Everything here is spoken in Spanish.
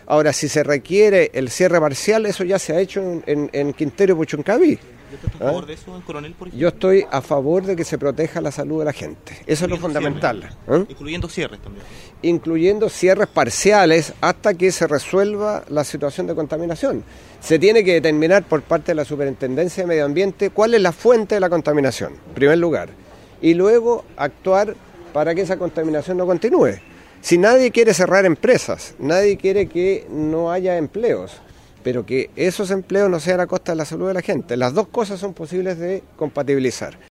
Ahora, si se requiere el cierre parcial, eso ya se ha hecho en Quintero y Puchuncaví. ¿Estás a favor de eso en Coronel, por ejemplo? Yo estoy a favor de que se proteja la salud de la gente. Eso es lo fundamental. Incluyendo cierres también. Incluyendo cierres parciales hasta que se resuelva la situación de contaminación. Se tiene que determinar por parte de la Superintendencia de Medio Ambiente cuál es la fuente de la contaminación, en primer lugar. Y luego actuar para que esa contaminación no continúe. Si nadie quiere cerrar empresas, nadie quiere que no haya empleos, pero que esos empleos no sean a costa de la salud de la gente. Las dos cosas son posibles de compatibilizar.